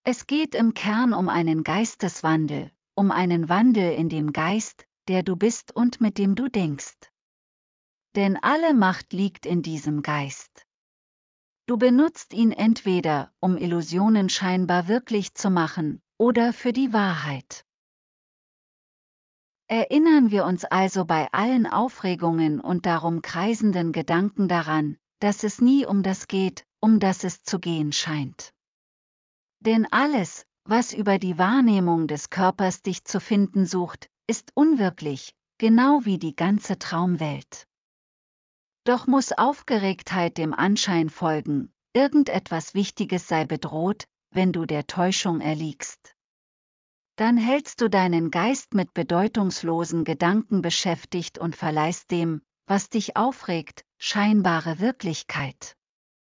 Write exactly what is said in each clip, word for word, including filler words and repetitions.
Es geht im Kern um einen Geisteswandel, um einen Wandel in dem Geist, der du bist und mit dem du denkst. Denn alle Macht liegt in diesem Geist. Du benutzt ihn entweder, um Illusionen scheinbar wirklich zu machen, oder für die Wahrheit. Erinnern wir uns also bei allen Aufregungen und darum kreisenden Gedanken daran, dass es nie um das geht, um das es zu gehen scheint. Denn alles, was über die Wahrnehmung des Körpers dich zu finden sucht, ist unwirklich, genau wie die ganze Traumwelt. Doch muss Aufgeregtheit dem Anschein folgen, irgendetwas Wichtiges sei bedroht, wenn du der Täuschung erliegst. Dann hältst du deinen Geist mit bedeutungslosen Gedanken beschäftigt und verleihst dem, was dich aufregt, scheinbare Wirklichkeit.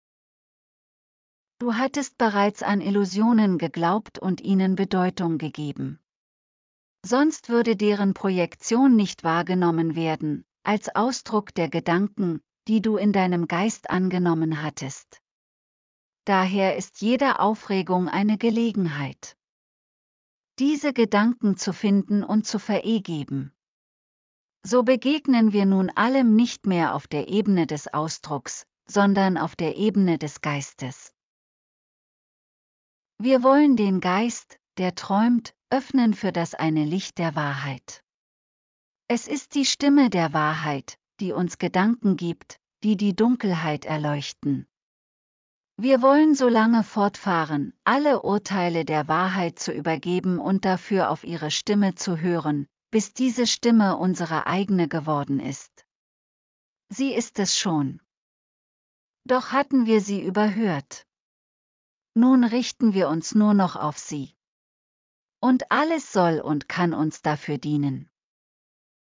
Du hattest bereits an Illusionen geglaubt und ihnen Bedeutung gegeben. Sonst würde deren Projektion nicht wahrgenommen werden, als Ausdruck der Gedanken, die du in deinem Geist angenommen hattest. Daher ist jede Aufregung eine Gelegenheit, diese Gedanken zu finden und zu vergeben. So begegnen wir nun allem nicht mehr auf der Ebene des Ausdrucks, sondern auf der Ebene des Geistes. Wir wollen den Geist, der träumt, öffnen für das eine Licht der Wahrheit. Es ist die Stimme der Wahrheit, die uns Gedanken gibt, die die Dunkelheit erleuchten. Wir wollen so lange fortfahren, alle Urteile der Wahrheit zu übergeben und dafür auf ihre Stimme zu hören, bis diese Stimme unsere eigene geworden ist. Sie ist es schon. Doch hatten wir sie überhört. Nun richten wir uns nur noch auf sie. Und alles soll und kann uns dafür dienen.